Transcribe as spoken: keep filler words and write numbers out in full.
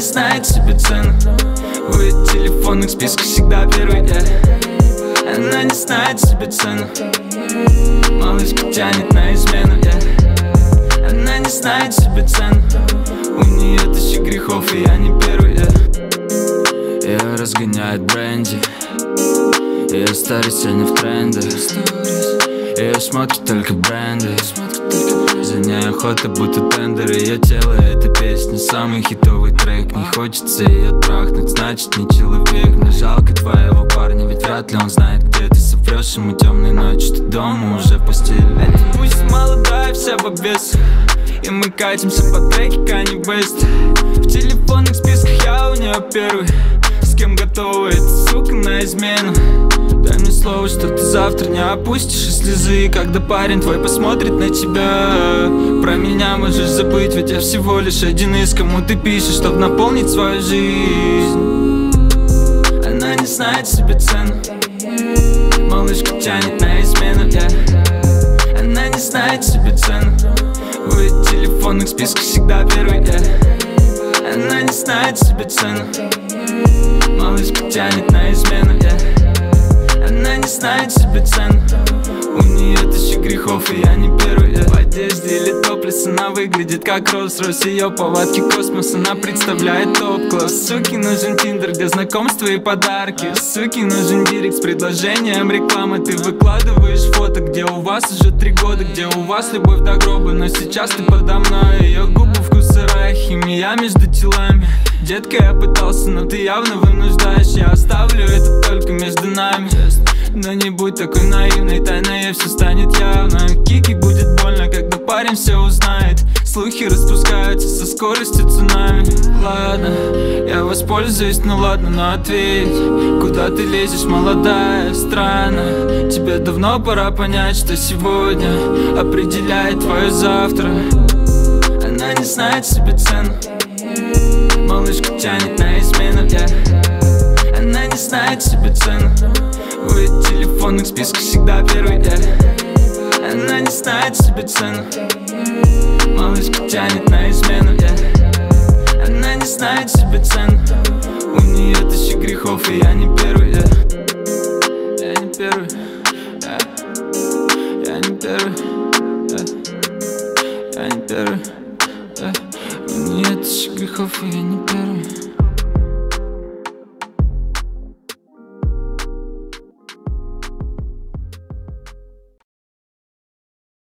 знает себе цену. В ее телефонных списках всегда первый, yeah. Она не знает себе цену. Малышка тянет на измену, yeah. Она не знает себе цену. У нее тысяча грехов, и я не первый, yeah. Ее разгоняет бренди. Ее старость сегодня в тренде. Ее смотрят только бренды. За ней охота, будто тендер. Ее тело — это песня, самый хитовый трек. Не хочется ее трахнуть, значит не человек. Мне жалко твоего парня, ведь вряд ли он знает, где ты соврешь ему темной ночью. Ты дома уже в постели. Это пусть молодая, вся в обвес, и мы катимся по треке Kanye West. В телефонных списках я у нее первый. С кем готова эта сука на измену? Дай мне слово, что ты завтра не опустишь и слезы, когда парень твой посмотрит на тебя. Про меня можешь забыть, ведь я всего лишь один из, кому ты пишешь, чтоб наполнить свою жизнь. Она не знает себе цену. Малышка тянет на измену, yeah. Она не знает себе цену. В ее телефонных списках всегда первый, yeah. Она не знает себе цену. Малышка тянет на измену, yeah. Она не знает себе цену. У нее тысяча грехов, и я не первый, yeah. В одежде или топлес она выглядит как Rolls-Royce. Ее повадки космос, она представляет топ-класс. Суке нужен тиндер, где знакомства и подарки. Суке нужен директ с предложением рекламы. Ты выкладываешь фото, где у вас уже три года, где у вас любовь до гроба, но сейчас ты подо мной. Ее губы вкус сырая, химия между телами. Детка, я пытался, но ты явно вынуждаешь. Я оставлю это только между нами, но не будь такой наивной, тайное все станет явно. Кики будет больно, когда парень все узнает. Слухи распускаются со скоростью цунами. Ладно, я воспользуюсь, ну ладно, но ответь, куда ты лезешь, молодая? Странно, тебе давно пора понять, что сегодня определяет твое завтра. Она не знает себе цену. Малышка тянет на измену, yeah. Она не знает себе цену. В ее телефонных списках всегда первый, yeah. Она не знает себе цену. Малышка тянет на измену, yeah. Она не знает себе цену. У нее тысяча грехов, и я не первый, yeah. Я не первый, yeah. Я не первый, yeah. Я не первый, yeah. У нее тысяча грехов, и я не первый.